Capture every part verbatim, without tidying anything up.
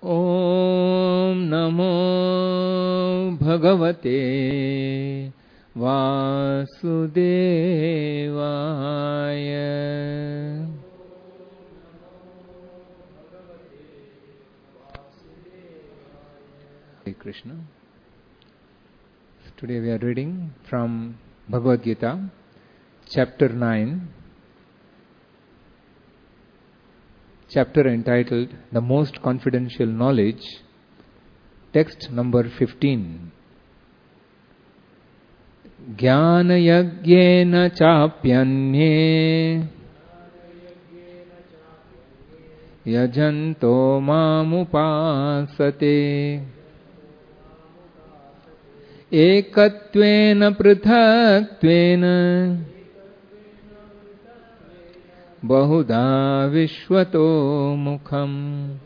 Om Namo Bhagavate Vasudevaya. Hare Krishna. Today we are reading from Bhagavad Gita, chapter nine, chapter entitled The Most Confidential Knowledge, text number fifteen. Jnana yagyena chapyanye yajanto mamupasate ekatvena pruthatvena bahudha vishwato mukham.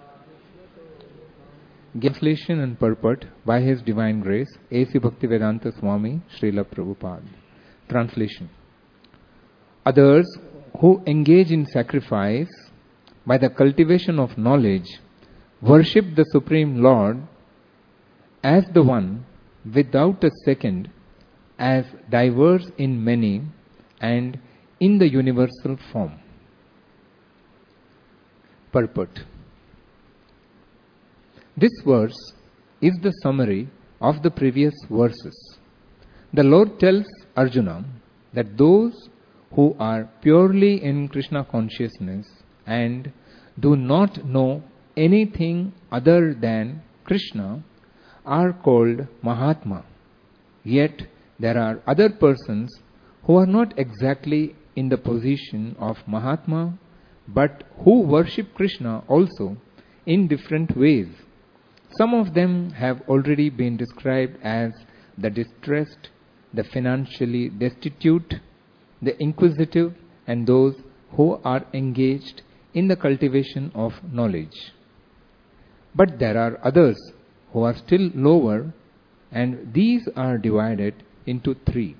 Translation and purport by His Divine Grace, A C Bhaktivedanta Swami Srila Prabhupada. Translation. Others who engage in sacrifice by the cultivation of knowledge worship the Supreme Lord as the one without a second, as diverse in many and in the universal form. Purport. This verse is the summary of the previous verses. The Lord tells Arjuna that those who are purely in Krishna consciousness and do not know anything other than Krishna are called Mahatma. Yet there are other persons who are not exactly in the position of Mahatma, but who worship Krishna also in different ways. Some of them have already been described as the distressed, the financially destitute, the inquisitive, and those who are engaged in the cultivation of knowledge. But there are others who are still lower, and these are divided into three.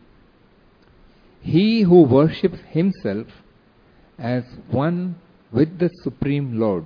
He who worships himself as one with the Supreme Lord.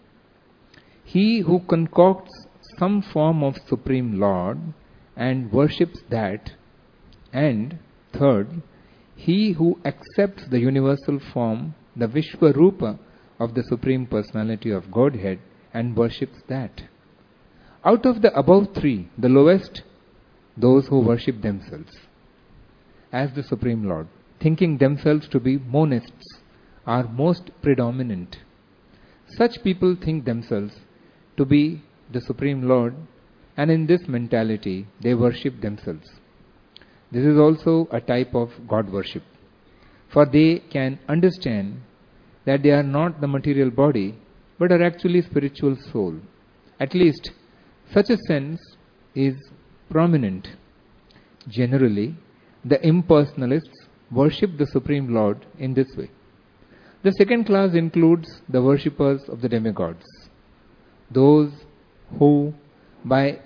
He who concocts some form of Supreme Lord and worships that. And third, he who accepts the universal form, the Vishwarupa of the Supreme Personality of Godhead, and worships that. Out of the above three, the lowest, those who worship themselves as the Supreme Lord, thinking themselves to be monists, are most predominant. Such people think themselves to be the Supreme Lord, and in this mentality they worship themselves. This is also a type of God worship, for they can understand that they are not the material body but are actually spiritual soul. At least such a sense is prominent. Generally, the impersonalists worship the Supreme Lord in this way. The second class includes the worshippers of the demigods, those who by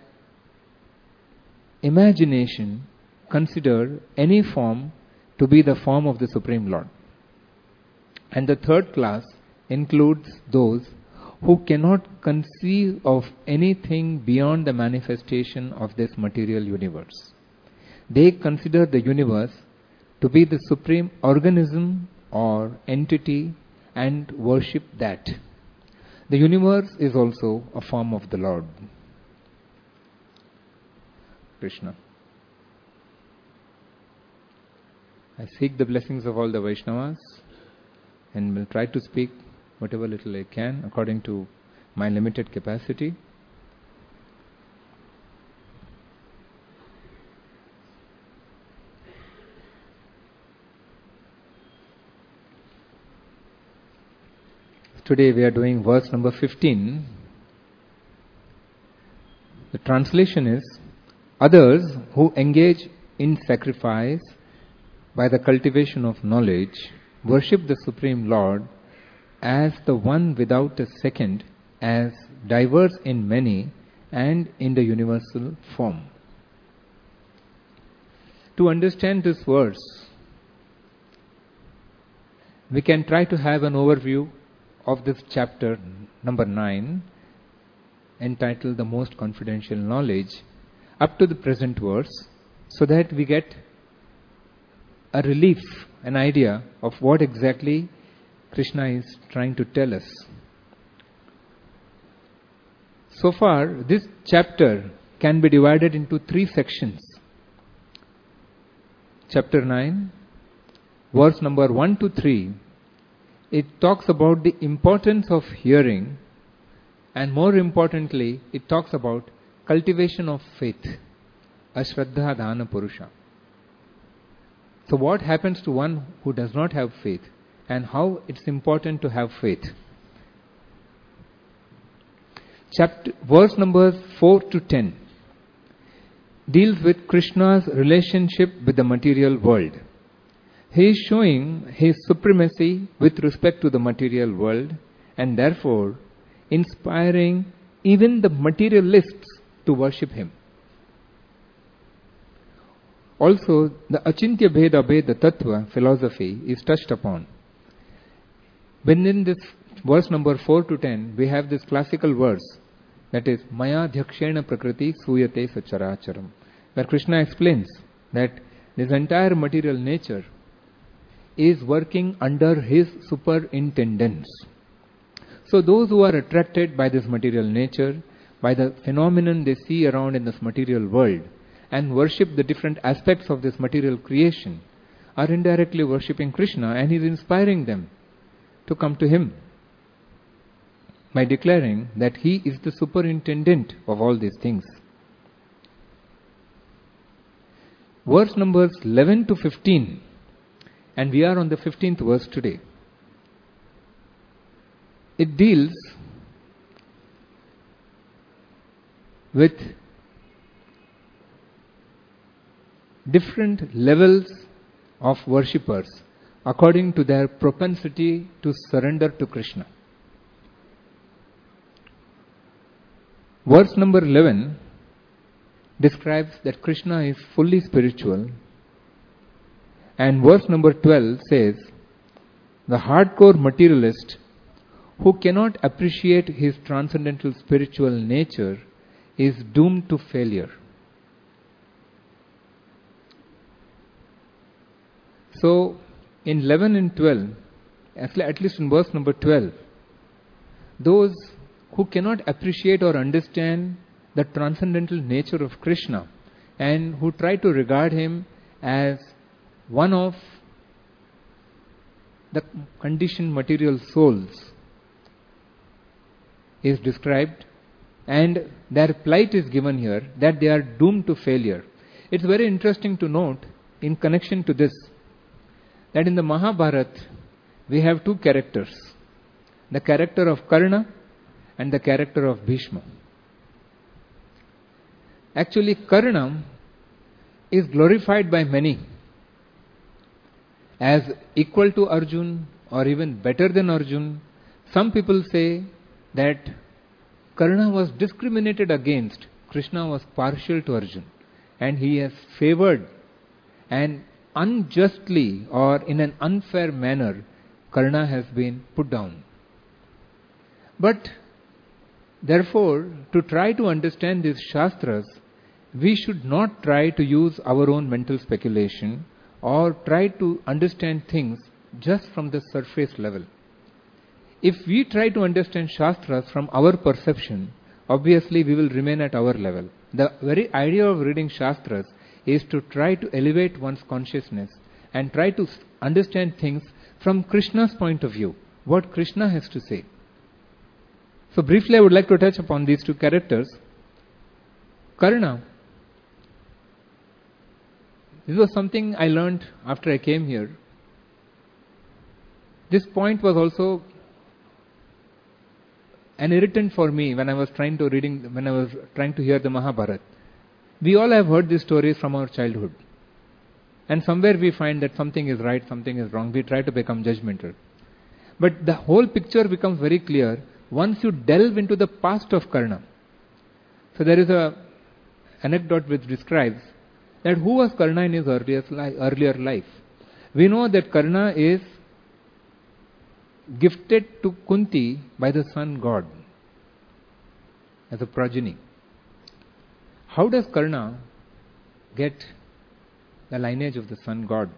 imagination consider any form to be the form of the Supreme Lord. And the third class includes those who cannot conceive of anything beyond the manifestation of this material universe. They consider the universe to be the supreme organism or entity and worship that. The universe is also a form of the Lord. Krishna. I seek the blessings of all the Vaishnavas and will try to speak whatever little I can according to my limited capacity. Today we are doing verse number fifteen. The translation is, others who engage in sacrifice by the cultivation of knowledge worship the Supreme Lord as the one without a second, as diverse in many and in the universal form. To understand this verse, we can try to have an overview of this chapter number nine entitled The Most Confidential Knowledge up to the present verse, so that we get a relief, an idea of what exactly Krishna is trying to tell us. So far, this chapter can be divided into three sections. Chapter nine, verse number one to three, it talks about the importance of hearing, and more importantly, it talks about cultivation of faith, ashraddha dana purusha. So what happens to one who does not have faith, and how it's important to have faith. Chapter, verse numbers four to ten deals with Krishna's relationship with the material world. He is showing his supremacy with respect to the material world, and therefore inspiring even the materialists to worship him. Also, the Achintya Bheda Bheda Tattva philosophy is touched upon. Within this verse number four to ten, we have this classical verse, that is, Maya Dhyakshena Prakriti Suyate Sacharacharam, where Krishna explains that this entire material nature is working under his superintendence. So those who are attracted by this material nature, by the phenomenon they see around in this material world, and worship the different aspects of this material creation, are indirectly worshipping Krishna, and he is inspiring them to come to him by declaring that he is the superintendent of all these things. Verse numbers eleven to fifteen, and we are on the fifteenth verse today. It deals with different levels of worshippers according to their propensity to surrender to Krishna. Verse number eleven describes that Krishna is fully spiritual, and verse number twelve says, the hardcore materialist who cannot appreciate his transcendental spiritual nature is doomed to failure. So, in eleven and twelve, at least in verse number twelve, those who cannot appreciate or understand the transcendental nature of Krishna, and who try to regard him as one of the conditioned material souls, is described, and their plight is given here, that they are doomed to failure. It's very interesting to note in connection to this, that in the Mahabharata we have two characters, the character of Karna and the character of Bhishma. Actually, Karna is glorified by many as equal to Arjun or even better than Arjun. Some people say that Karna was discriminated against. Krishna was partial to Arjun, and he has favored, and unjustly or in an unfair manner Karna has been put down. But therefore, to try to understand these Shastras, we should not try to use our own mental speculation or try to understand things just from the surface level. If we try to understand Shastras from our perception, obviously we will remain at our level. The very idea of reading Shastras is to try to elevate one's consciousness and try to understand things from Krishna's point of view, what Krishna has to say. So briefly I would like to touch upon these two characters. Karna, this was something I learned after I came here. This point was also an irritant for me when I was trying to reading when I was trying to hear the Mahabharata. We all have heard these stories from our childhood, and somewhere we find that something is right, something is wrong. We try to become judgmental, but the whole picture becomes very clear once you delve into the past of Karna. So there is a anecdote which describes that who was Karna in his earlier life, earlier life. We know that Karna is gifted to Kunti by the sun god. as a progeny. How does Karna get the lineage of the sun god?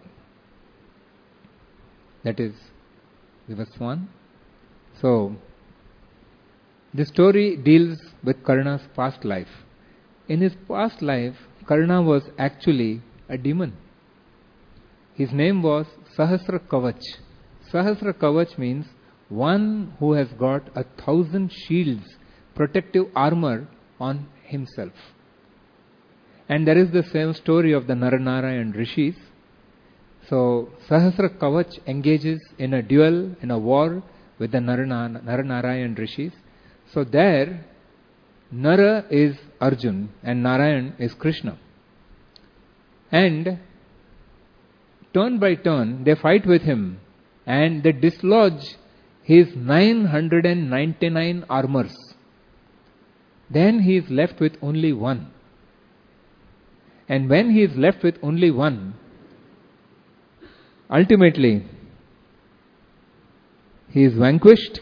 That is Vivaswan. So, this story deals with Karna's past life. In his past life, Karna was actually a demon. His name was Sahasra Kavach. Sahasra Kavach means one who has got a thousand shields, protective armor on himself. And there is the same story of the Naranarayan Rishis. So, Sahasra Kavach engages in a duel, in a war with the Narana, Naranarayan Rishis. So there, Nara is Arjun and Narayan is Krishna. And turn by turn, they fight with him and they dislodge his nine hundred ninety-nine armors. Then he is left with only one. And when he is left with only one, ultimately, he is vanquished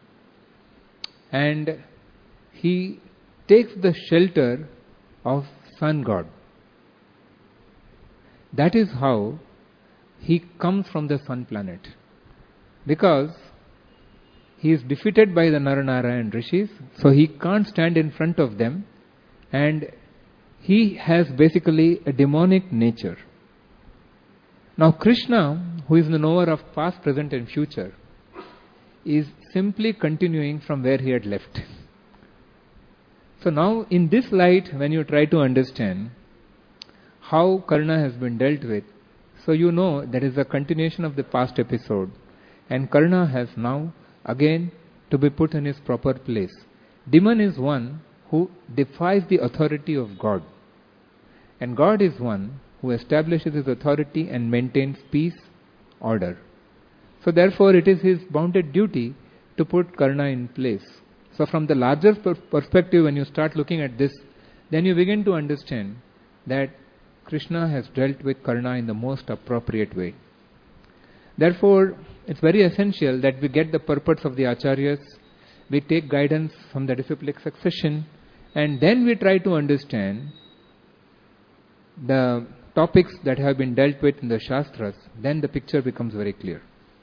and he takes the shelter of sun god. That is how he comes from the sun planet. Because he is defeated by the Naranarayan Rishis, so he can't stand in front of them, and he has basically a demonic nature. Now Krishna, who is the knower of past, present and future, is simply continuing from where he had left. So now in this light, when you try to understand how Karna has been dealt with, so you know there is a continuation of the past episode, and Karna has now again to be put in his proper place. Demon is one who defies the authority of God, and God is one who establishes his authority and maintains peace, order. So therefore it is his bounded duty to put Karna in place. So from the larger per- perspective, when you start looking at this, then you begin to understand that Krishna has dealt with Karna in the most appropriate way. Therefore, it's very essential that we get the purports of the Acharyas, we take guidance from the disciplic succession, and then we try to understand the topics that have been dealt with in the Shastras. Then the picture becomes very clear.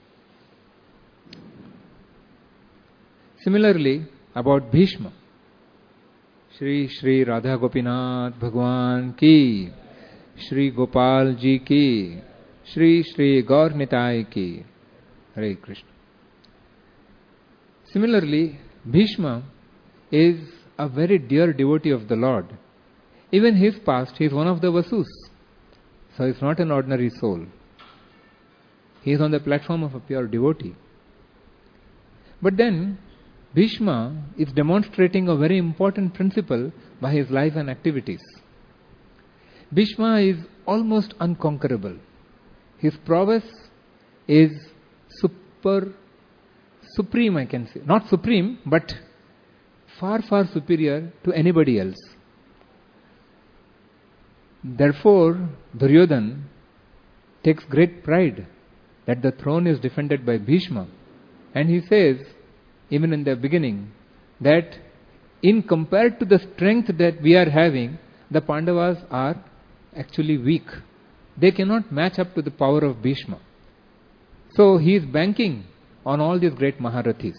Similarly, about Bhishma, Shri Shri Radha Gopinath Bhagwan ki, Shri Gopal ji ki, Shri Shri Gaur Nitai ki, Hare Krishna. Similarly, Bhishma is a very dear devotee of the Lord. Even his past, he is one of the Vasus. So he is not an ordinary soul. He is on the platform of a pure devotee. But then, Bhishma is demonstrating a very important principle by his life and activities. Bhishma is almost unconquerable. His prowess is super, supreme, I can say. Not supreme, but far, far superior to anybody else. Therefore, Duryodhana takes great pride that the throne is defended by Bhishma. And he says, even in the beginning, that in compared to the strength that we are having, the Pandavas are actually weak. They cannot match up to the power of Bhishma. So he is banking on all these great Maharathis.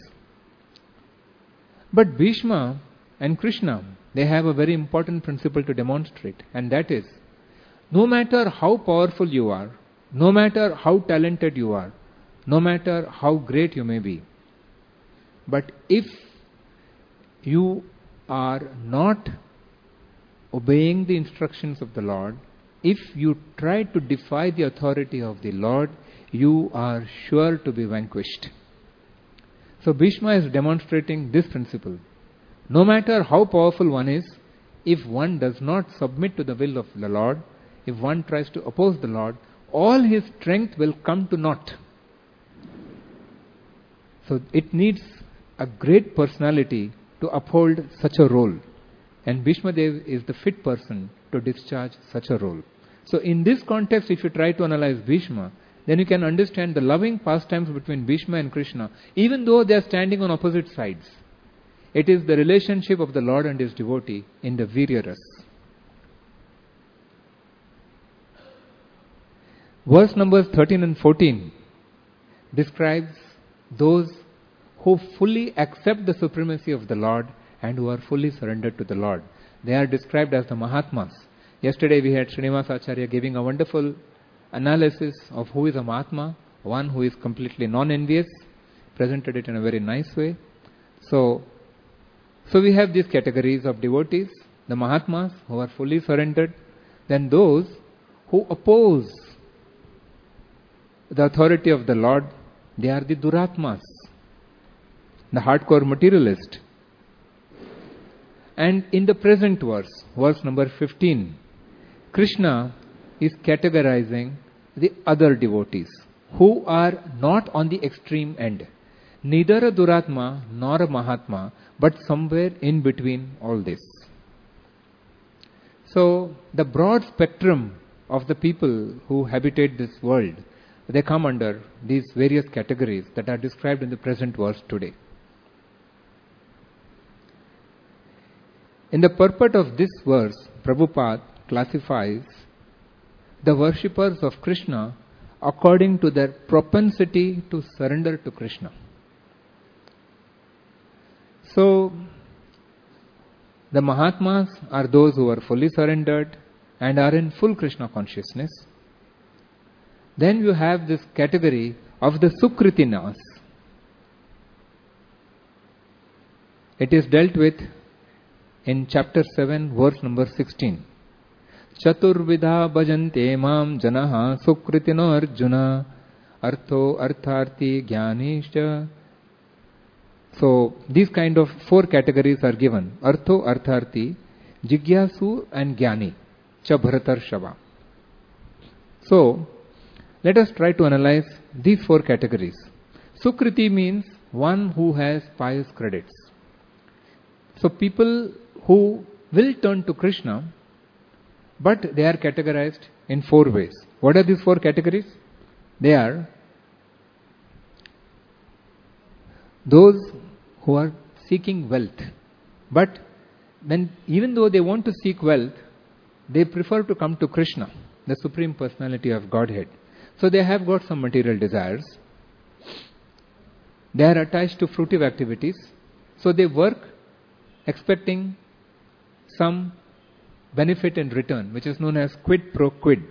But Bhishma and Krishna, they have a very important principle to demonstrate, and that is, no matter how powerful you are, no matter how talented you are, no matter how great you may be, but if you are not obeying the instructions of the Lord, if you try to defy the authority of the Lord, you are sure to be vanquished. So Bhishma is demonstrating this principle. No matter how powerful one is, if one does not submit to the will of the Lord, if one tries to oppose the Lord, all his strength will come to naught. So it needs a great personality to uphold such a role. And Bhishma Dev is the fit person to discharge such a role. So in this context, if you try to analyze Bhishma, then you can understand the loving pastimes between Bhishma and Krishna, even though they are standing on opposite sides. It is the relationship of the Lord and His devotee in the Virya Rasa. Verse numbers thirteen and fourteen describes those who fully accept the supremacy of the Lord and who are fully surrendered to the Lord. They are described as the Mahatmas. Yesterday we had Srinivas Acharya giving a wonderful analysis of who is a Mahatma, one who is completely non-envious, presented it in a very nice way. So, so we have these categories of devotees, the Mahatmas who are fully surrendered, then those who oppose the authority of the Lord, they are the Duratmas, the hardcore materialist. And in the present verse, verse number fifteen, Krishna is categorizing the other devotees who are not on the extreme end. Neither a Duratma nor a Mahatma, but somewhere in between all this. So, the broad spectrum of the people who habitate this world, they come under these various categories that are described in the present verse today. In the purport of this verse, Prabhupada classifies the worshippers of Krishna according to their propensity to surrender to Krishna. So, the Mahatmas are those who are fully surrendered and are in full Krishna consciousness. Then you have this category of the Sukritinas. It is dealt with in chapter seven, verse number sixteen. Chaturvidha bhajante mam janaha sukritino arjuna artho artharti jnanischa. So, these kind of four categories are given. Artho, artharti, jigyasu and jnani. Cha bharatar shava. So, let us try to analyze these four categories. Sukriti means one who has pious credits. So people who will turn to Krishna, but they are categorized in four ways. What are these four categories? They are those who are seeking wealth. But when, even though they want to seek wealth, they prefer to come to Krishna, the Supreme Personality of Godhead. So they have got some material desires. They are attached to fruitive activities. So they work expecting some benefit in return, which is known as quid pro quid.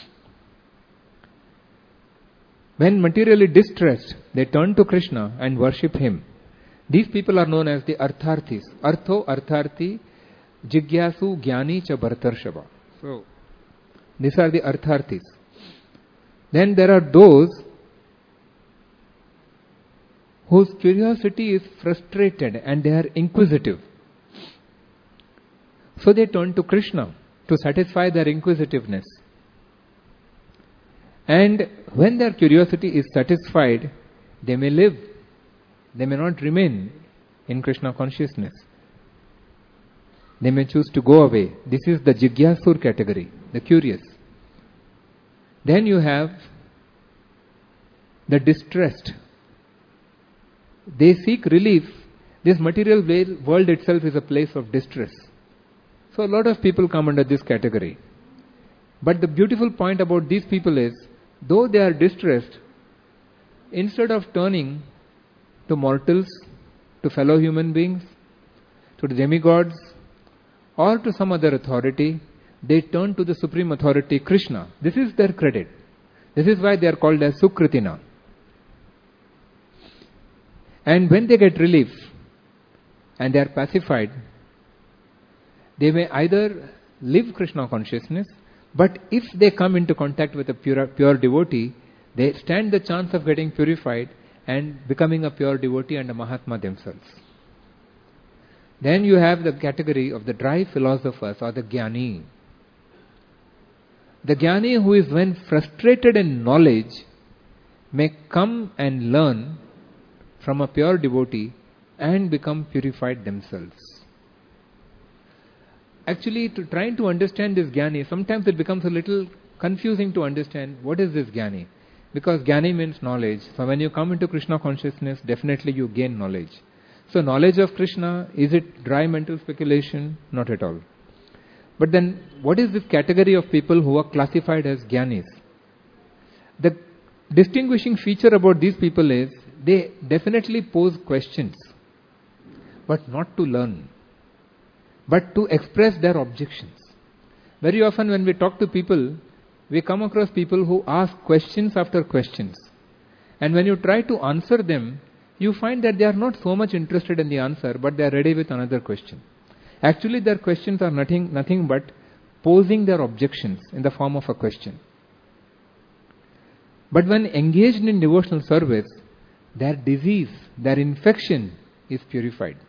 When materially distressed, they turn to Krishna and worship Him. These people are known as the Artharthis. Artho, Artharthi, Jigyasu, Jnani, cha Bhartarshava. So, these are the Artharthis. Then there are those whose curiosity is frustrated and they are inquisitive. So they turn to Krishna to satisfy their inquisitiveness. And when their curiosity is satisfied, they may live. They may not remain in Krishna consciousness. They may choose to go away. This is the Jigyasur category, the curious. Then you have the distressed. They seek relief. This material world itself is a place of distress. So a lot of people come under this category. But the beautiful point about these people is, though they are distressed, instead of turning to mortals, to fellow human beings, to the demigods, or to some other authority, they turn to the Supreme Authority, Krishna. This is their credit. This is why they are called as Sukritina. And when they get relief and they are pacified, they may either live Krishna consciousness, but if they come into contact with a pure, pure devotee, they stand the chance of getting purified and becoming a pure devotee and a Mahatma themselves. Then you have the category of the dry philosophers or the Jnani. The Jnani who is when frustrated in knowledge may come and learn from a pure devotee and become purified themselves. Actually, to trying to understand this Jnani, sometimes it becomes a little confusing to understand what is this Jnani. Because Jnani means knowledge. So when you come into Krishna consciousness, definitely you gain knowledge. So knowledge of Krishna, is it dry mental speculation? Not at all. But then, what is this category of people who are classified as Jnanis? The distinguishing feature about these people is, they definitely pose questions, but not to learn, but to express their objections. Very often when we talk to people, we come across people who ask questions after questions. And when you try to answer them, you find that they are not so much interested in the answer, but they are ready with another question. Actually, their questions are nothing, nothing but posing their objections in the form of a question. But when engaged in devotional service, their disease, their infection is purified.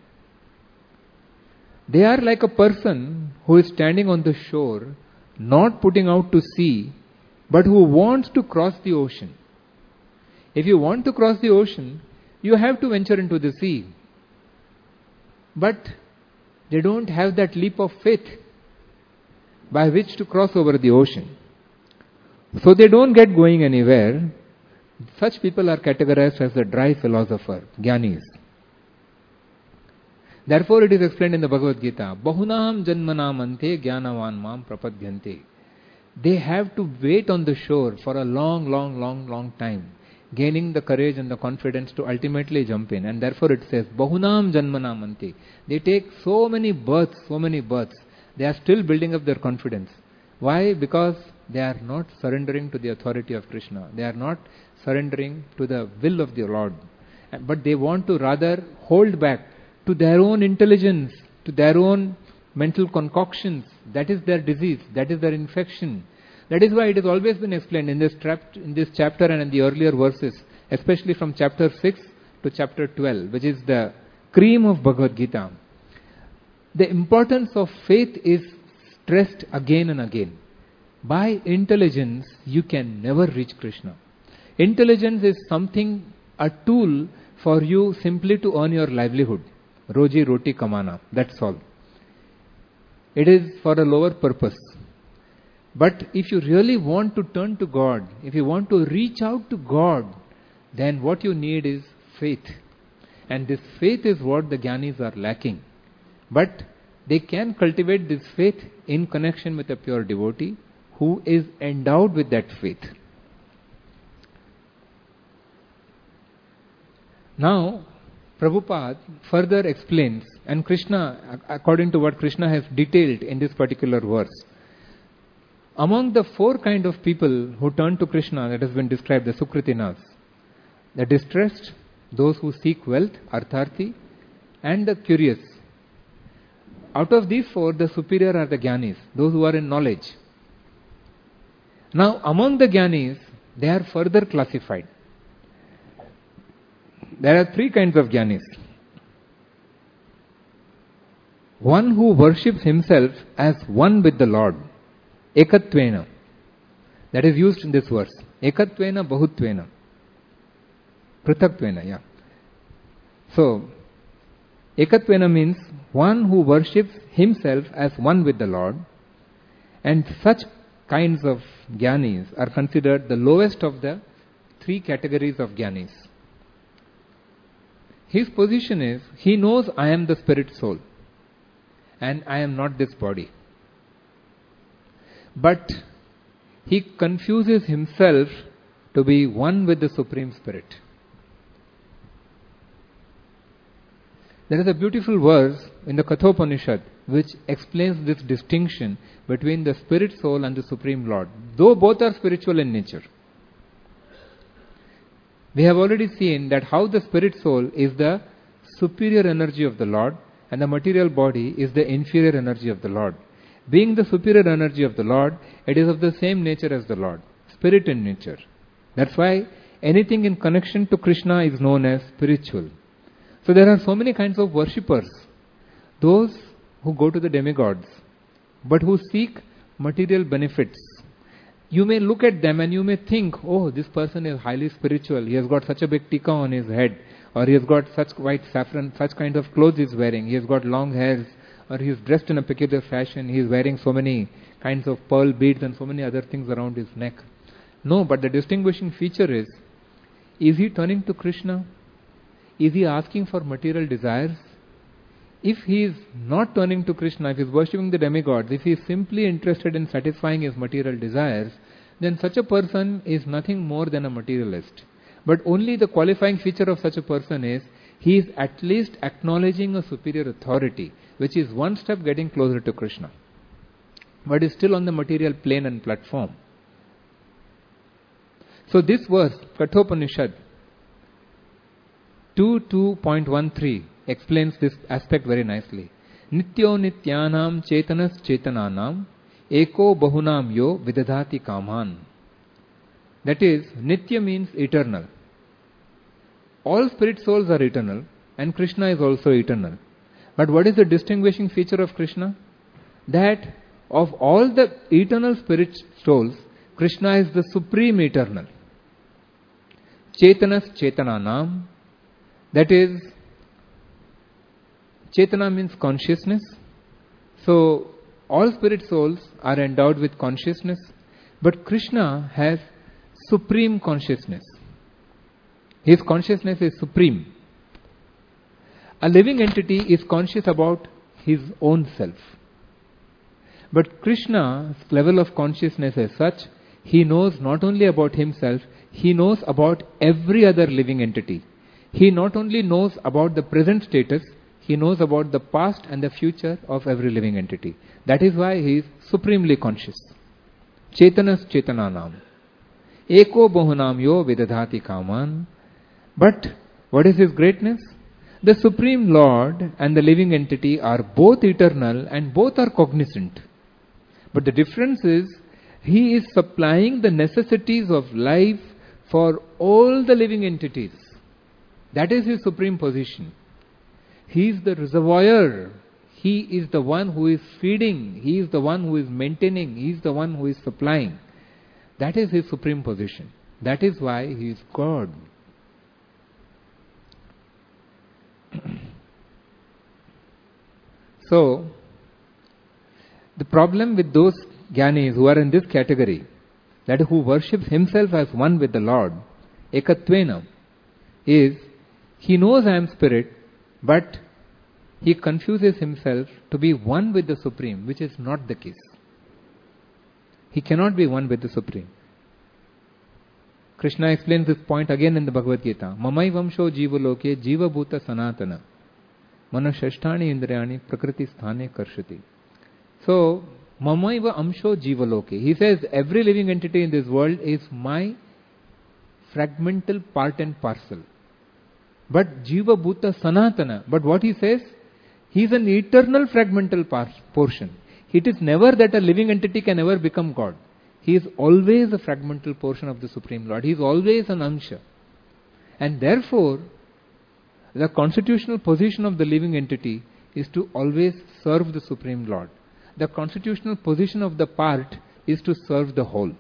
They are like a person who is standing on the shore, not putting out to sea, but who wants to cross the ocean. If you want to cross the ocean, you have to venture into the sea. But they don't have that leap of faith by which to cross over the ocean. So they don't get going anywhere. Such people are categorized as the dry philosopher, Jnanis. Therefore it is explained in the Bhagavad Gita, Bahunam janmanam ante jnanavan mam prapadyante. They have to wait on the shore for a long, long, long, long time, gaining the courage and the confidence to ultimately jump in. And therefore it says, Bahunam janmanam ante. They take so many births, so many births. They are still building up their confidence. Why? Because they are not surrendering to the authority of Krishna. They are not surrendering to the will of the Lord. But they want to rather hold back to their own intelligence, to their own mental concoctions. That is their disease. That is their infection. That is why it has always been explained in this, trap, in this chapter and in the earlier verses, especially from chapter six to chapter twelve, which is the cream of Bhagavad Gita. The importance of faith is stressed again and again. By intelligence, you can never reach Krishna. Intelligence is something, a tool for you simply to earn your livelihood. Roji roti kamana, that's all. It is for a lower purpose. But if you really want to turn to God, if you want to reach out to God, then what you need is faith. And this faith is what the Jnanis are lacking. But they can cultivate this faith in connection with a pure devotee who is endowed with that faith. Now, Prabhupada further explains, and Krishna, according to what Krishna has detailed in this particular verse, among the four kind of people who turn to Krishna that has been described, the Sukritinas, the distressed, those who seek wealth, Artharthi, and the curious. Out of these four, the superior are the Jnanis, those who are in knowledge. Now, among the Jnanis, they are further classified. There are three kinds of Jnanis. One who worships himself as one with the Lord, Ekatvena. That is used in this verse. Ekatvena Bahutvena. Prithaktvena, yeah. So, Ekatvena means one who worships himself as one with the Lord, and such kinds of Jnanis are considered the lowest of the three categories of Jnanis. His position is, he knows I am the spirit soul and I am not this body. But he confuses himself to be one with the Supreme Spirit. There is a beautiful verse in the Kathopanishad which explains this distinction between the spirit soul and the Supreme Lord, though both are spiritual in nature. We have already seen that how the spirit soul is the superior energy of the Lord and the material body is the inferior energy of the Lord. Being the superior energy of the Lord, it is of the same nature as the Lord, spirit in nature. That's why anything in connection to Krishna is known as spiritual. So there are so many kinds of worshippers. Those who go to the demigods, but who seek material benefits. You may look at them and you may think, oh, this person is highly spiritual. He has got such a big tikka on his head, or he has got such white saffron, such kind of clothes he is wearing. He has got long hairs, or he is dressed in a peculiar fashion. He is wearing so many kinds of pearl beads and so many other things around his neck. No, but the distinguishing feature is, is he turning to Krishna? Is he asking for material desires? If he is not turning to Krishna, if he is worshipping the demigods, if he is simply interested in satisfying his material desires, then such a person is nothing more than a materialist. But only the qualifying feature of such a person is he is at least acknowledging a superior authority, which is one step getting closer to Krishna, but is still on the material plane and platform. So this verse, Kathopanishad two two point one three, explains this aspect very nicely. Nityo nityanam chetanas chetananam eko bahunam yo vidadhati kaman. That is, Nitya means eternal. All spirit souls are eternal, and Krishna is also eternal. But what is the distinguishing feature of Krishna? That of all the eternal spirit souls, Krishna is the supreme eternal. Chetanas chetananam. That is, Chetana means consciousness. So, all spirit souls are endowed with consciousness, but Krishna has supreme consciousness. His consciousness is supreme. A living entity is conscious about his own self. But Krishna's level of consciousness is such, he knows not only about himself, he knows about every other living entity. He not only knows about the present status, he knows about the past and the future of every living entity. That is why he is supremely conscious. Chetanas chetananam. Eko bahunam yo vidadhati kaman. But what is his greatness? The Supreme Lord and the living entity are both eternal and both are cognizant. But the difference is, he is supplying the necessities of life for all the living entities. That is his supreme position. He is the reservoir. He is the one who is feeding. He is the one who is maintaining. He is the one who is supplying. That is his supreme position. That is why he is God. So, the problem with those Jnanis who are in this category, that who worships himself as one with the Lord, ekatvena, is he knows I am spirit, but he confuses himself to be one with the Supreme, which is not the case. He cannot be one with the Supreme. Krishna explains this point again in the Bhagavad Gita. Mamai vamsho jiva loke jiva bhuta sanatana manashashtani indriyani prakriti sthane karshati. So, mamaiva amsho jiva loke. He says every living entity in this world is my fragmental part and parcel. But jiva bhuta sanatana. But what he says? He is an eternal fragmental par- portion. It is never that a living entity can ever become God. He is always a fragmental portion of the Supreme Lord. He is always an Amsha. And therefore, the constitutional position of the living entity is to always serve the Supreme Lord. The constitutional position of the part is to serve the whole.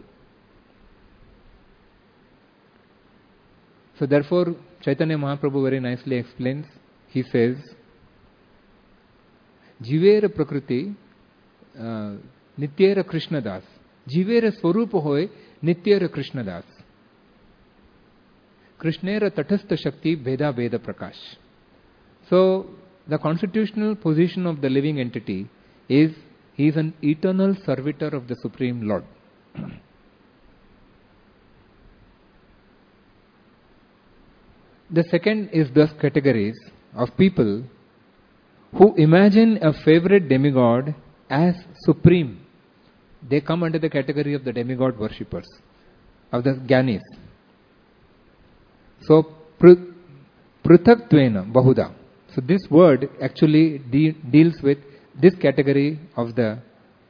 So therefore, Chaitanya Mahaprabhu very nicely explains. He says, Jivera Prakriti uh, Nityera Krishna Das. Jivera Swarupa hoy Nityera Krishna Das. Krishnera Tatastha Shakti Veda Veda Prakash. So, the constitutional position of the living entity is he is an eternal servitor of the Supreme Lord. The second is thus categories of people who imagine a favorite demigod as supreme. They come under the category of the demigod worshippers, of the Jnanis. So, pruthatvena bahuda. So, this word actually de- deals with this category of the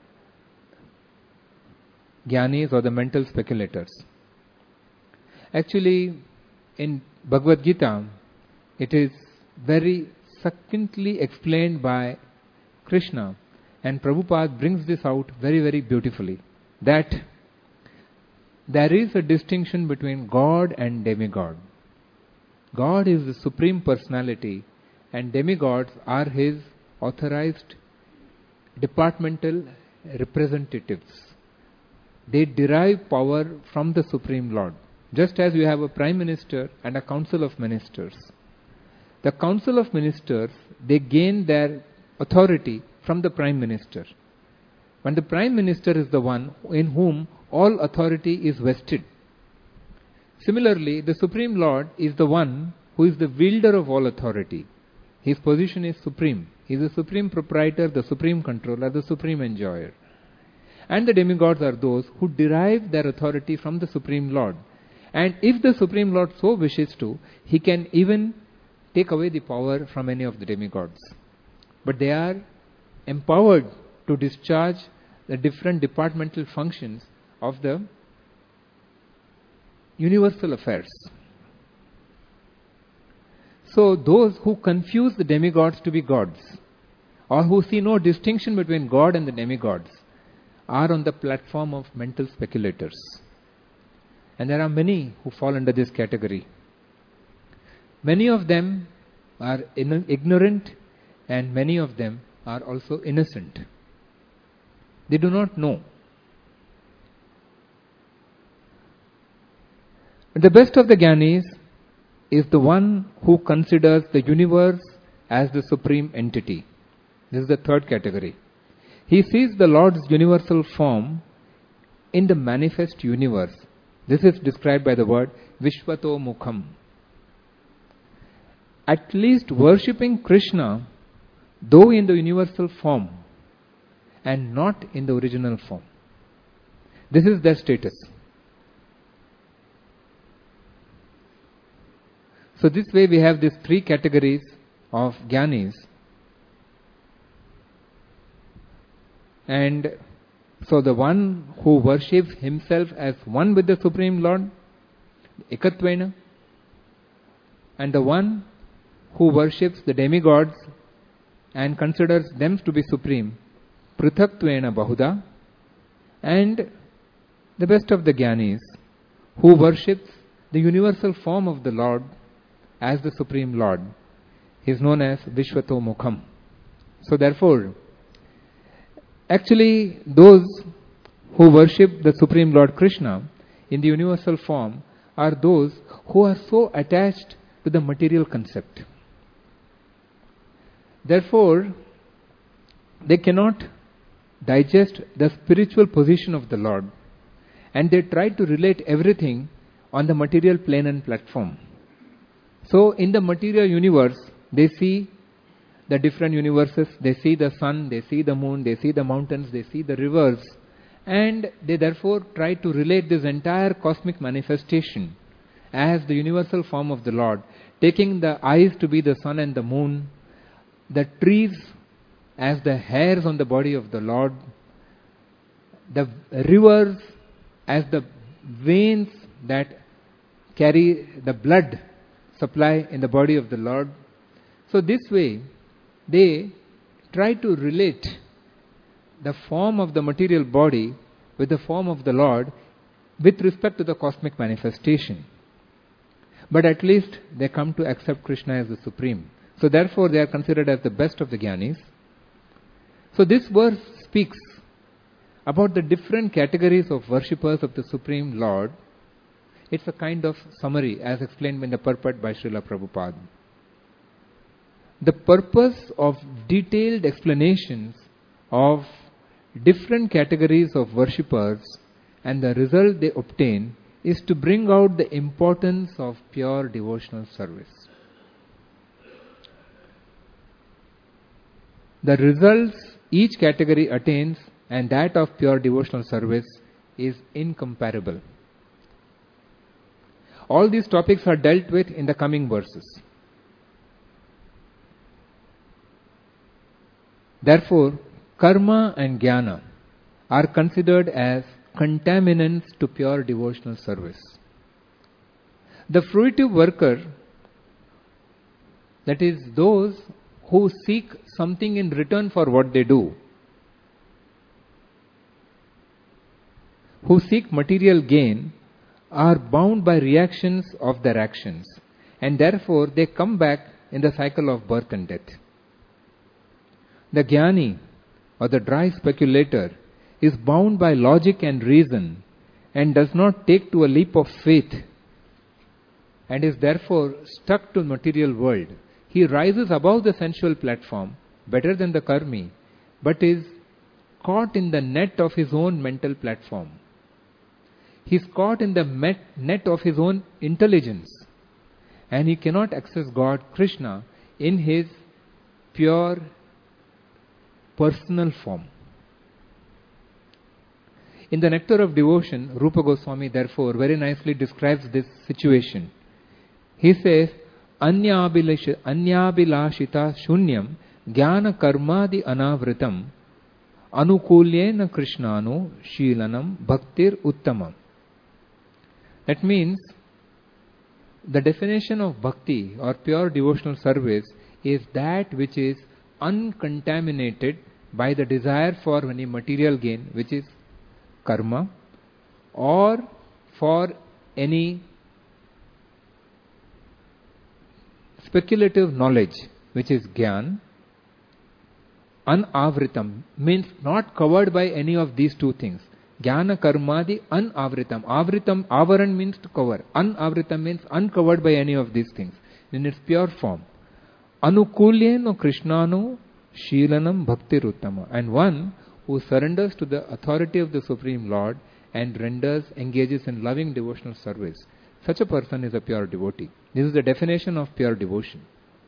Jnanis or the mental speculators. Actually, in Bhagavad Gita, it is very succinctly explained by Krishna, and Prabhupada brings this out very, very beautifully, that there is a distinction between God and demigod. God is the Supreme Personality, and demigods are His authorized departmental representatives. They derive power from the Supreme Lord. Just as you have a Prime Minister and a Council of Ministers. the council of ministers, they gain their authority from the prime minister. And the prime minister is the one in whom all authority is vested. Similarly, the Supreme Lord is the one who is the wielder of all authority. His position is supreme. He is the supreme proprietor, the supreme controller, the supreme enjoyer. And the demigods are those who derive their authority from the Supreme Lord. And if the Supreme Lord so wishes to, he can even take away the power from any of the demigods. But they are empowered to discharge the different departmental functions of the universal affairs. So those who confuse the demigods to be gods, or who see no distinction between God and the demigods, are on the platform of mental speculators. And there are many who fall under this category. Many of them are in- ignorant, and many of them are also innocent. They do not know. The best of the Gyanis is the one who considers the universe as the supreme entity. This is the third category. He sees the Lord's universal form in the manifest universe. This is described by the word Vishwato Mukham. At least worshipping Krishna, though in the universal form and not in the original form. This is their status. So this way we have these three categories of Gyanis. And so the one who worships himself as one with the Supreme Lord, Ekatvena, and the one who worships the demigods and considers them to be supreme, Prithaktvena Bahuda, and the best of the Gyanis, who worships the universal form of the Lord as the Supreme Lord, is known as Vishwato Mukham. So therefore, actually those who worship the Supreme Lord Krishna in the universal form are those who are so attached to the material concept. Therefore, they cannot digest the spiritual position of the Lord, and they try to relate everything on the material plane and platform. So in the material universe, they see the different universes, they see the sun, they see the moon, they see the mountains, they see the rivers, and they therefore try to relate this entire cosmic manifestation as the universal form of the Lord, taking the eyes to be the sun and the moon, the trees as the hairs on the body of the Lord, the rivers as the veins that carry the blood supply in the body of the Lord. So this way, they try to relate the form of the material body with the form of the Lord with respect to the cosmic manifestation. But at least they come to accept Krishna as the Supreme. So therefore they are considered as the best of the Gyanis. So this verse speaks about the different categories of worshippers of the Supreme Lord. It's a kind of summary as explained in the purport by Srila Prabhupada. The purpose of detailed explanations of different categories of worshippers and the result they obtain is to bring out the importance of pure devotional service. The results each category attains and that of pure devotional service is incomparable. All these topics are dealt with in the coming verses. Therefore, karma and jnana are considered as contaminants to pure devotional service. The fruitive worker, that is those who seek something in return for what they do, who seek material gain, are bound by reactions of their actions, and therefore they come back in the cycle of birth and death. The jnani or the dry speculator is bound by logic and reason and does not take to a leap of faith and is therefore stuck to the material world. he rises above the sensual platform, better than the karmi, but is caught in the net of his own mental platform. He is caught in the met, net of his own intelligence, and he cannot access God, Krishna, in his pure personal form. In the Nectar of Devotion, Rupa Goswami therefore very nicely describes this situation. He says, Anyabhilashita shunyam jnana karmadi anavritam anukulyena krishnano shilanam bhaktir uttamam. That means, the definition of bhakti or pure devotional service is that which is uncontaminated by the desire for any material gain, which is karma, or for any speculative knowledge, which is gyan. Anavritam means not covered by any of these two things. Jnana karmadi anavritam. Avritam, avaran means to cover. Anavritam means uncovered by any of these things in its pure form. Anukulyeno krishnano shilanam bhaktiruttama. And one who surrenders to the authority of the Supreme Lord and renders, engages in loving devotional service. Such a person is a pure devotee. This is the definition of pure devotion.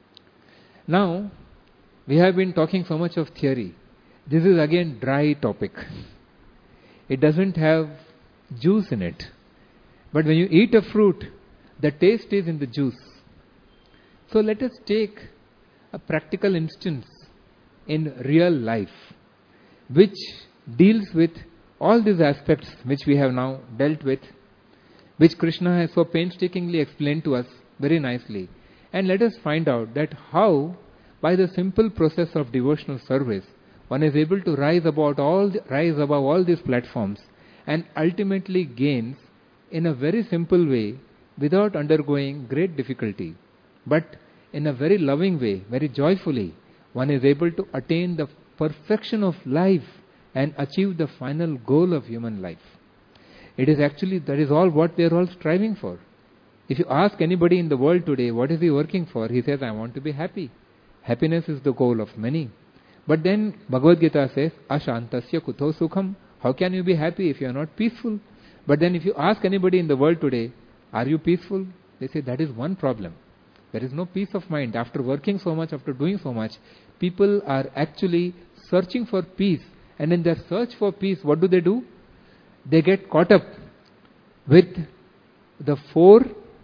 Now, we have been talking so much of theory. This is again dry topic. It doesn't have juice in it. But when you eat a fruit, the taste is in the juice. So let us take a practical instance in real life, which deals with all these aspects which we have now dealt with, which Krishna has so painstakingly explained to us very nicely. And let us find out that how, by the simple process of devotional service, one is able to rise above all the, rise above all these platforms and ultimately gains in a very simple way, without undergoing great difficulty, but in a very loving way, very joyfully, one is able to attain the perfection of life and achieve the final goal of human life. It is actually, that is all what they are all striving for. If you ask anybody in the world today, what is he working for? He says, I want to be happy. Happiness is the goal of many. But then Bhagavad Gita says, Ashantasya kuto sukham. How can you be happy if you are not peaceful? But then if you ask anybody in the world today, are you peaceful? They say, that is one problem. There is no peace of mind. After working so much, after doing so much, people are actually searching for peace. And in their search for peace, what do they do? They get caught up with the four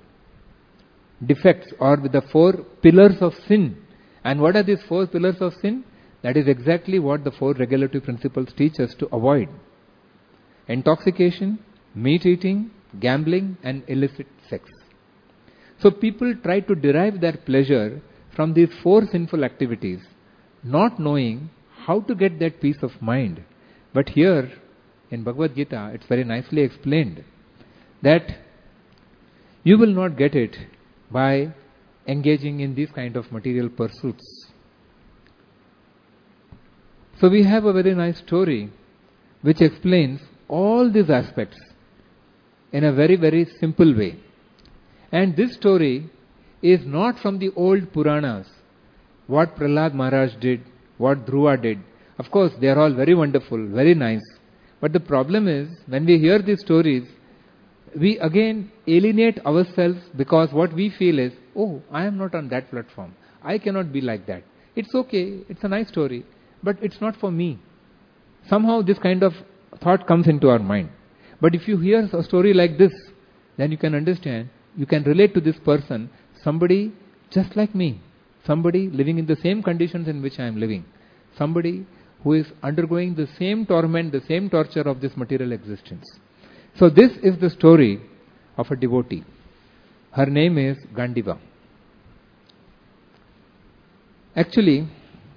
defects or with the four pillars of sin. And what are these four pillars of sin? That is exactly what the four regulative principles teach us to avoid. Intoxication, meat eating, gambling, and illicit sex. So people try to derive their pleasure from these four sinful activities, not knowing how to get that peace of mind. But here in Bhagavad Gita, it's very nicely explained that you will not get it by engaging in these kind of material pursuits. So we have a very nice story which explains all these aspects in a very, very simple way. And this story is not from the old Puranas, what Prahlad Maharaj did, what Dhruva did. Of course, they are all very wonderful, very nice. But the problem is, when we hear these stories, we again alienate ourselves because what we feel is, oh, I am not on that platform. I cannot be like that. It's okay, it's a nice story, but it's not for me. Somehow this kind of thought comes into our mind. But if you hear a story like this, then you can understand, you can relate to this person, somebody just like me, somebody living in the same conditions in which I am living, somebody who is undergoing the same torment, the same torture of this material existence. So this is the story of a devotee. Her name is Gandiva. Actually,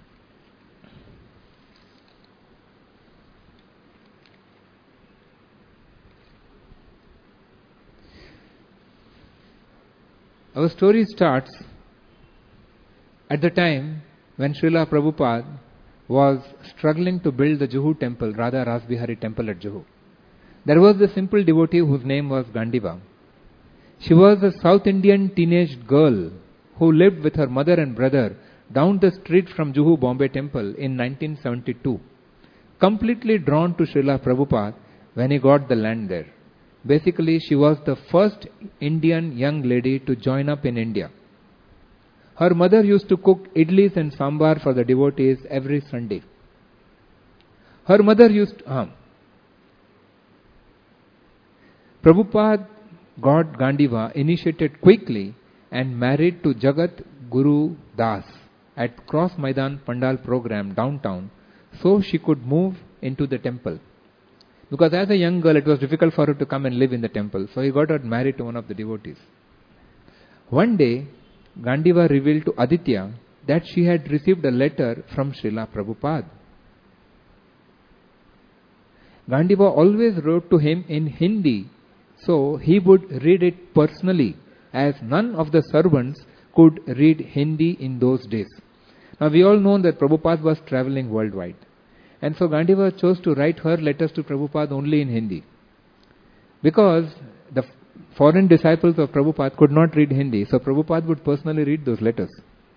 our story starts at the time when Srila Prabhupada was struggling to build the Juhu temple, Radha Rasbihari temple at Juhu. There was a simple devotee whose name was Gandiva. She was a South Indian teenage girl who lived with her mother and brother down the street from Juhu Bombay Temple in nineteen seventy-two, completely drawn to Srila Prabhupada when he got the land there. Basically, she was the first Indian young lady to join up in India. Her mother used to cook idlis and sambar for the devotees every Sunday. Her mother used to... Uh, Prabhupada got Gandiva initiated quickly and married to Jagat Guru Das at Cross Maidan Pandal program downtown, so she could move into the temple. Because as a young girl, it was difficult for her to come and live in the temple, so he got her married to one of the devotees. One day, Gandiva revealed to Aditya that she had received a letter from Srila Prabhupada. Gandiva always wrote to him in Hindi, so he would read it personally, as none of the servants could read Hindi in those days. Now we all know that Prabhupada was traveling worldwide. And so Gandiva chose to write her letters to Prabhupada only in Hindi. Because the foreign disciples of Prabhupada could not read Hindi, so Prabhupada would personally read those letters.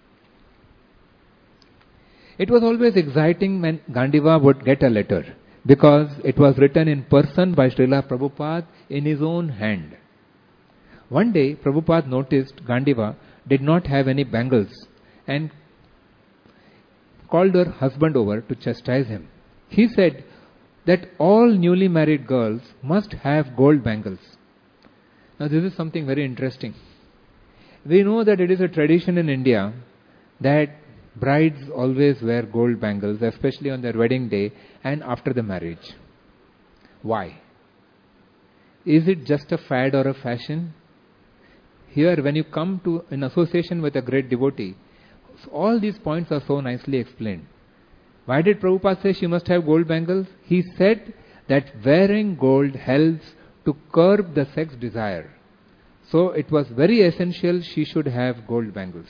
It was always exciting when Gandiva would get a letter, because it was written in person by Srila Prabhupada in his own hand. One day, Prabhupada noticed Gandiva did not have any bangles and called her husband over to chastise him. He said that all newly married girls must have gold bangles. Now this is something very interesting. We know that it is a tradition in India that brides always wear gold bangles, especially on their wedding day and after the marriage. Why? Is it just a fad or a fashion? Here, when you come to an association with a great devotee, all these points are so nicely explained. Why did Prabhupada say she must have gold bangles? He said that wearing gold helps to curb the sex desire. So it was very essential she should have gold bangles.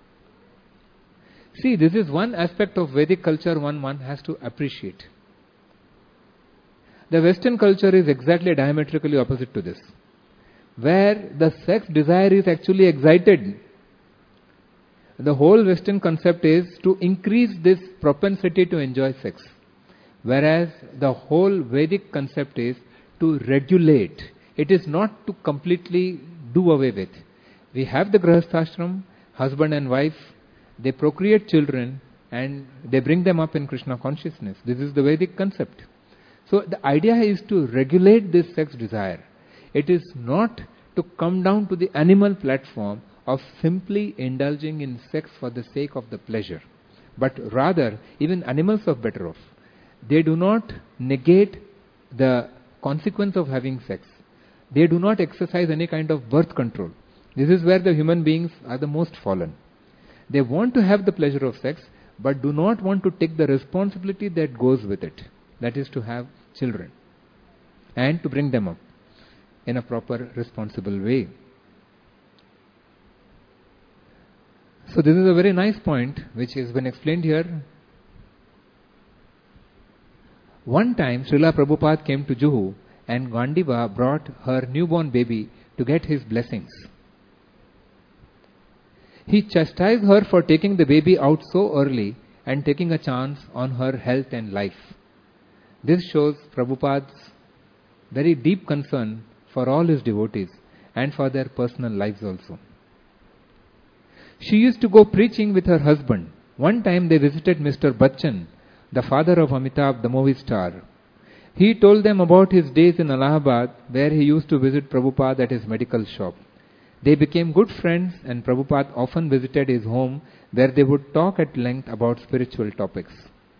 See, this is one aspect of Vedic culture one, one has to appreciate. The Western culture is exactly diametrically opposite to this, where the sex desire is actually excited. The whole Western concept is to increase this propensity to enjoy sex, whereas the whole Vedic concept is to regulate. It is not to completely do away with. We have the Grahasthashram, husband and wife, they procreate children and they bring them up in Krishna consciousness. This is the Vedic concept. So the idea is to regulate this sex desire. It is not to come down to the animal platform of simply indulging in sex for the sake of the pleasure. But rather, even animals are better off. They do not negate the consequence of having sex. They do not exercise any kind of birth control. This is where the human beings are the most fallen. They want to have the pleasure of sex, but do not want to take the responsibility that goes with it. That is to have children and to bring them up in a proper, responsible way. So this is a very nice point which has been explained here. One time Srila Prabhupada came to Juhu and Gandiva brought her newborn baby to get his blessings. He chastised her for taking the baby out so early and taking a chance on her health and life. This shows Prabhupada's very deep concern for all his devotees and for their personal lives also. She used to go preaching with her husband. One time they visited Mister Bachchan, the father of Amitabh, the movie star. He told them about his days in Allahabad, where he used to visit Prabhupada at his medical shop. They became good friends and Prabhupada often visited his home, where they would talk at length about spiritual topics.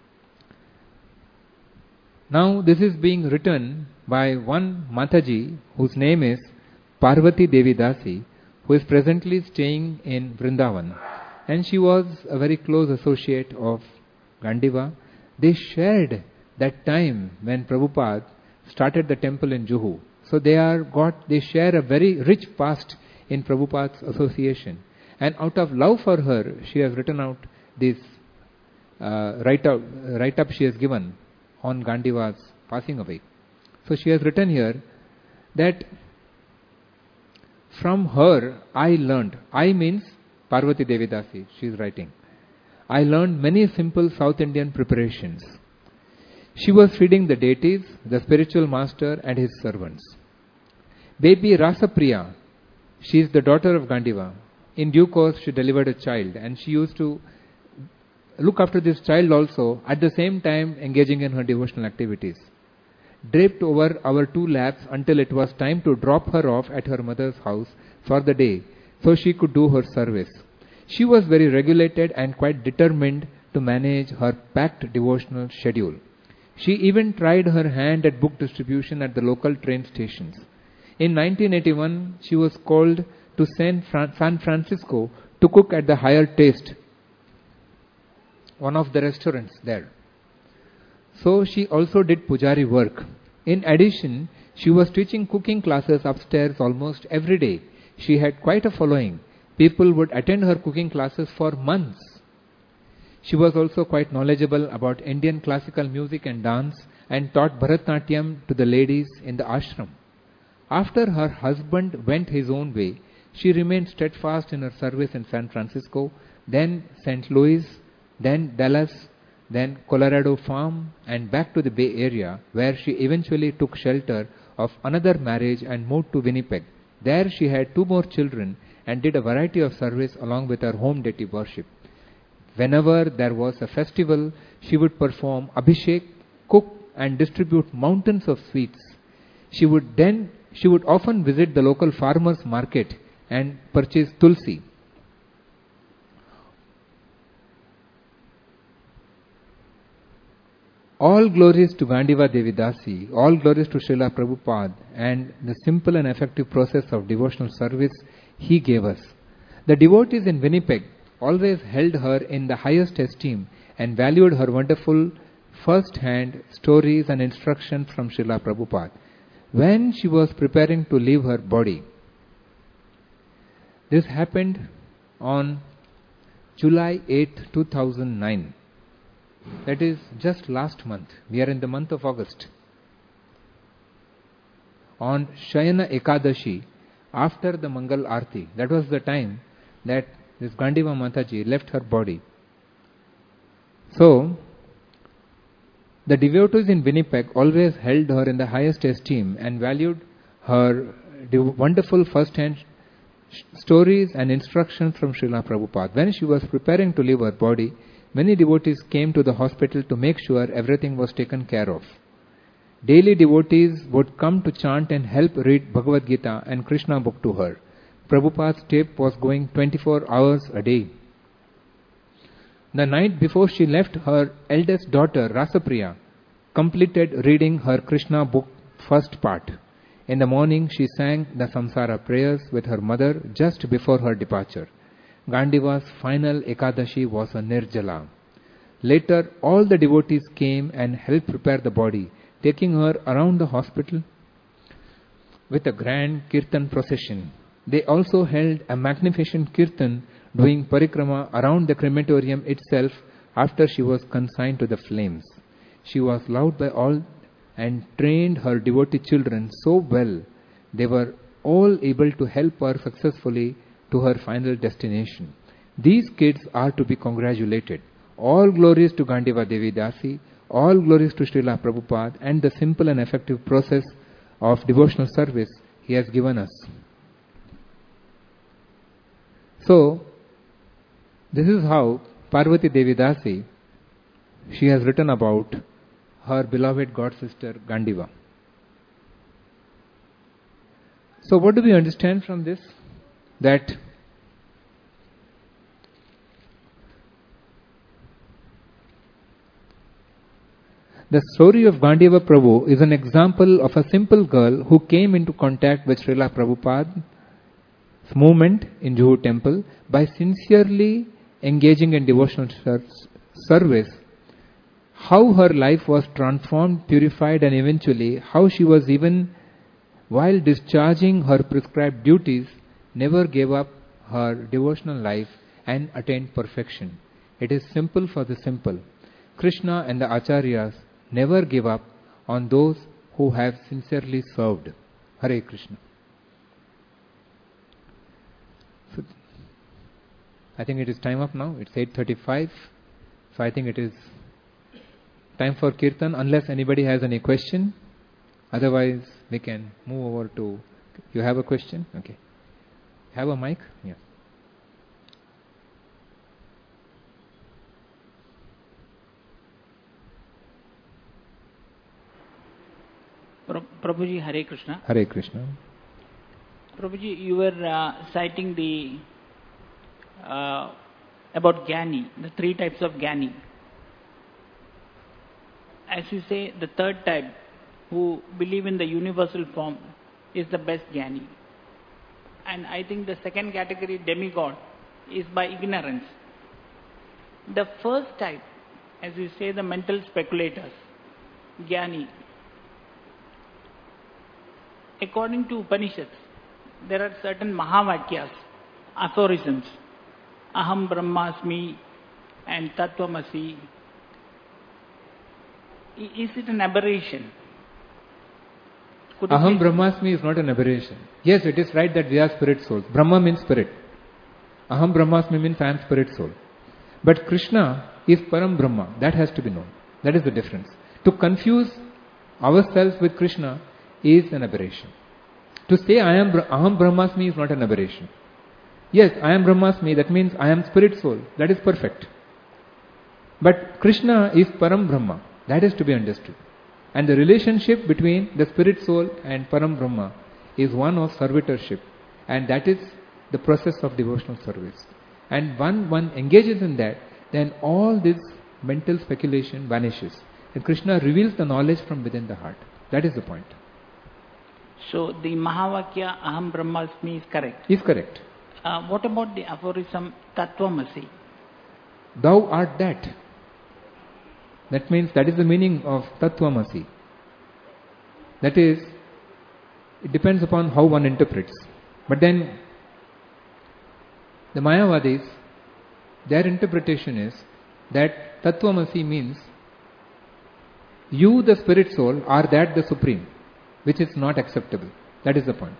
Now this is being written by one Mataji, whose name is Parvati Devi Dasi, who is presently staying in Vrindavan. And she was a very close associate of Gandiva. They shared that time when Prabhupada started the temple in Juhu. So they are got they share a very rich past in Prabhupada's association. And out of love for her, she has written out this uh, write-up, write-up she has given on Gandiva's passing away. So she has written here that from her I learned. I means Parvati Devidasi, she is writing, I learned many simple South Indian preparations. She was feeding the deities, the spiritual master and his servants. Baby Rasapriya, she is the daughter of Gandiva. In due course, she delivered a child and she used to look after this child also, at the same time engaging in her devotional activities. Draped over our two laps until it was time to drop her off at her mother's house for the day, so she could do her service. She was very regulated and quite determined to manage her packed devotional schedule. She even tried her hand at book distribution at the local train stations. In nineteen eighty-one, she was called to San Francisco to cook at the Higher Taste, one of the restaurants there. So she also did pujari work. In addition, she was teaching cooking classes upstairs almost every day. She had quite a following. People would attend her cooking classes for months. She was also quite knowledgeable about Indian classical music and dance and taught Bharatnatyam to the ladies in the ashram. After her husband went his own way, she remained steadfast in her service in San Francisco, then Saint Louis, then Dallas, then Colorado Farm, and back to the Bay Area, where she eventually took shelter of another marriage and moved to Winnipeg. There she had two more children and did a variety of service along with her home deity worship. Whenever there was a festival, she would perform abhishek, cook and distribute mountains of sweets. She would then, she would often visit the local farmers market and purchase tulsi. All glories to Gandiva Devidasi, all glories to Srila Prabhupada and the simple and effective process of devotional service he gave us. The devotees in Winnipeg always held her in the highest esteem and valued her wonderful first-hand stories and instructions from Srila Prabhupada. When she was preparing to leave her body, this happened on July eighth, two thousand nine. That is just last month. We are in the month of August. On Shayana Ekadashi, after the Mangal Arti, that was the time that this Gandiva Mataji left her body. So, the devotees in Winnipeg always held her in the highest esteem and valued her wonderful first-hand stories and instructions from Srila Prabhupada. When she was preparing to leave her body, many devotees came to the hospital to make sure everything was taken care of. Daily devotees would come to chant and help read Bhagavad Gita and Krishna book to her. Prabhupada's tape was going twenty-four hours a day. The night before she left, her eldest daughter, Rasapriya, completed reading her Krishna book first part. In the morning, she sang the Samsara prayers with her mother just before her departure. Gandiva's final Ekadashi was a Nirjala. Later, all the devotees came and helped prepare the body, taking her around the hospital with a grand kirtan procession. They also held a magnificent kirtan doing parikrama around the crematorium itself after she was consigned to the flames. She was loved by all and trained her devotee children so well, they were all able to help her successfully to her final destination. These kids are to be congratulated. All glories to Gandiva Devidasi, all glories to Srila Prabhupada and the simple and effective process of devotional service he has given us. So, this is how Parvati Devidasi, she has written about her beloved god sister Gandiva. So what do we understand from this? That the story of Gandiva Prabhu is an example of a simple girl who came into contact with Srila Prabhupada's movement in Juhu temple by sincerely engaging in devotional service. How her life was transformed, purified and eventually how she was, even while discharging her prescribed duties, never gave up her devotional life and attained perfection. It is simple for the simple. Krishna and the Acharyas never give up on those who have sincerely served. Hare Krishna. So, I think it is time up now. It's eight thirty-five. So I think it is time for Kirtan, unless anybody has any question. Otherwise, we can move over to... You have a question? Okay. Have a mic? Yeah. Prabhuji, Hare Krishna. Hare Krishna. Prabhuji, you were uh, citing the uh, about Gyani, the three types of Gyani. As you say, the third type, who believe in the universal form, is the best Gyani. And I think the second category, demigod, is by ignorance. The first type, as you say, the mental speculators, Gyani. According to Upanishads, there are certain Mahavakyas, aphorisms, Aham Brahmasmi and Tattvamasi. Is it an aberration? Could Aham Brahmasmi is not an aberration. Yes, it is right that we are spirit souls. Brahma means spirit. Aham Brahmasmi means I am spirit soul. But Krishna is Param Brahma. That has to be known. That is the difference. To confuse ourselves with Krishna is an aberration. To say I am Aham Brahmasmi is not an aberration. Yes, I am Brahmasmi, that means I am spirit soul. That is perfect. But Krishna is Param Brahma. That is to be understood. And the relationship between the spirit soul and Param Brahma is one of servitorship. And that is the process of devotional service. And when one engages in that, then all this mental speculation vanishes. And Krishna reveals the knowledge from within the heart. That is the point. So the Mahavakya Aham Brahmasmi is correct? Is correct. Uh, what about the aphorism Tattvamasi? Thou art that. That means that is the meaning of Tattvamasi. That is, it depends upon how one interprets. But then, the Mayavadis, their interpretation is that Tattvamasi means you, the spirit soul, are that the supreme, which is not acceptable. That is the point.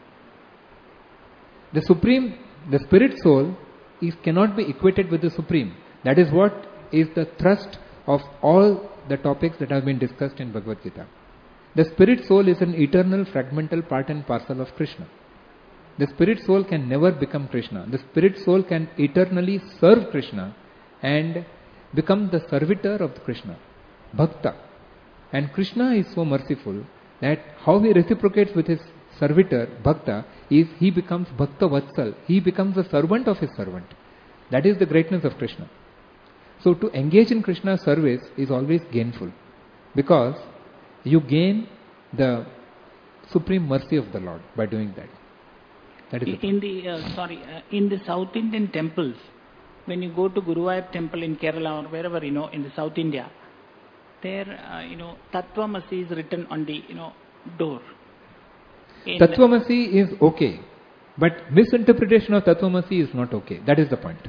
The supreme, the spirit soul, is cannot be equated with the supreme. That is what is the thrust of all the topics that have been discussed in Bhagavad Gita. The spirit soul is an eternal fragmental part and parcel of Krishna. The spirit soul can never become Krishna. The spirit soul can eternally serve Krishna and become the servitor of Krishna, Bhakta. And Krishna is so merciful that how he reciprocates with his servitor, Bhakta, is he becomes Bhakta Vatsal. He becomes the servant of his servant. That is the greatness of Krishna. So to engage in Krishna's service is always gainful, because you gain the supreme mercy of the Lord by doing that. That is in the, uh, sorry, uh, in the South Indian temples, when you go to Guruvayur temple in Kerala or wherever, you know, in the South India, there, uh, you know, Tattvamasi is written on the, you know, door. In Tattvamasi is okay, but misinterpretation of Tattvamasi is not okay. That is the point.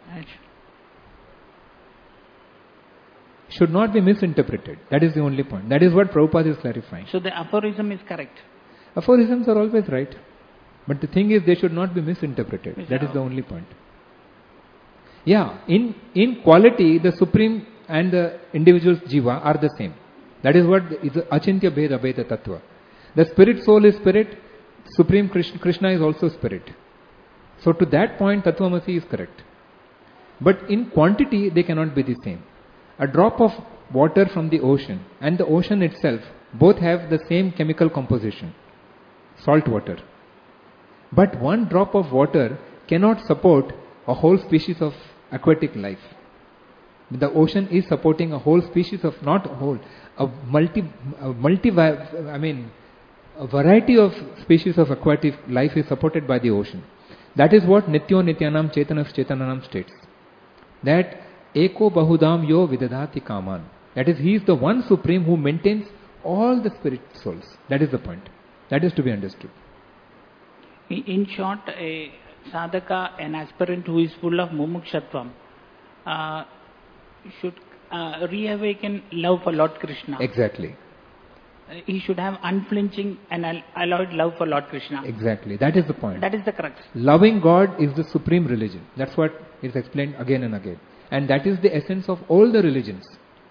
Should not be misinterpreted. That is the only point. That is what Prabhupada is clarifying. So the aphorism is correct. Aphorisms are always right. But the thing is, they should not be misinterpreted. Yes, that is the only point. Yeah, in, in quality, the Supreme and the individual's jiva are the same. That is what is Achintya Bheda Bheda Tattva. The spirit soul is spirit, Supreme Krishna, Krishna is also spirit. So to that point, Tattvamasi is correct. But in quantity, they cannot be the same. A drop of water from the ocean and the ocean itself both have the same chemical composition, salt water. But one drop of water cannot support a whole species of aquatic life. The ocean is supporting a whole species of, not a whole, a multi, a multi, I mean, a variety of species of aquatic life is supported by the ocean. That is what Nityo Nityanam Chetanas Chetananam states. That Eko Bahudam Yo Vidadati Kaman. That is, he is the one supreme who maintains all the spirit souls. That is the point. That is to be understood. In short, a sadhaka, an aspirant who is full of mumukshatvam, uh, should uh, reawaken love for Lord Krishna. Exactly. he should have unflinching and al- alloyed love for Lord Krishna. Exactly. That is the point. That is the crux. Loving God is the supreme religion. That's what is explained again and again. And that is the essence of all the religions.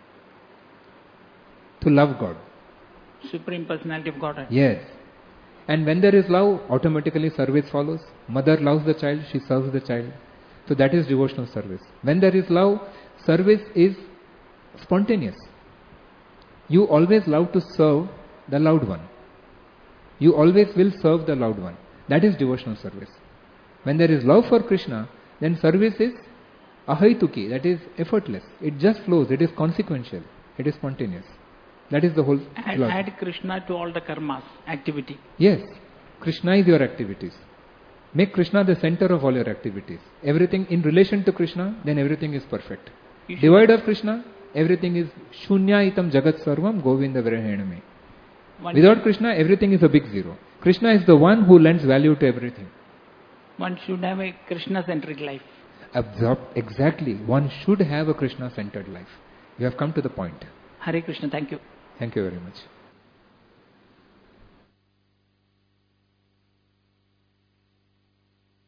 To love God. Supreme personality of Godhead. Yes. And when there is love, automatically service follows. Mother loves the child, she serves the child. So that is devotional service. When there is love, service is spontaneous. You always love to serve the loved one. You always will serve the loved one. That is devotional service. When there is love for Krishna, then service is ahaituki, that is effortless. It just flows, it is consequential, it is spontaneous. That is the whole Add, love. add Krishna to all the karmas, activity. Yes, Krishna is your activities. Make Krishna the center of all your activities. Everything in relation to Krishna, then everything is perfect. You should- Devoid of Krishna, everything is shunyaitam jagat sarvam govinda virahename. One, Without Krishna, everything is a big zero. Krishna is the one who lends value to everything. one should have a Krishna-centric life. Absorb, exactly. One should have a Krishna-centered life. You have come to the point. Hare Krishna, thank you. Thank you very much.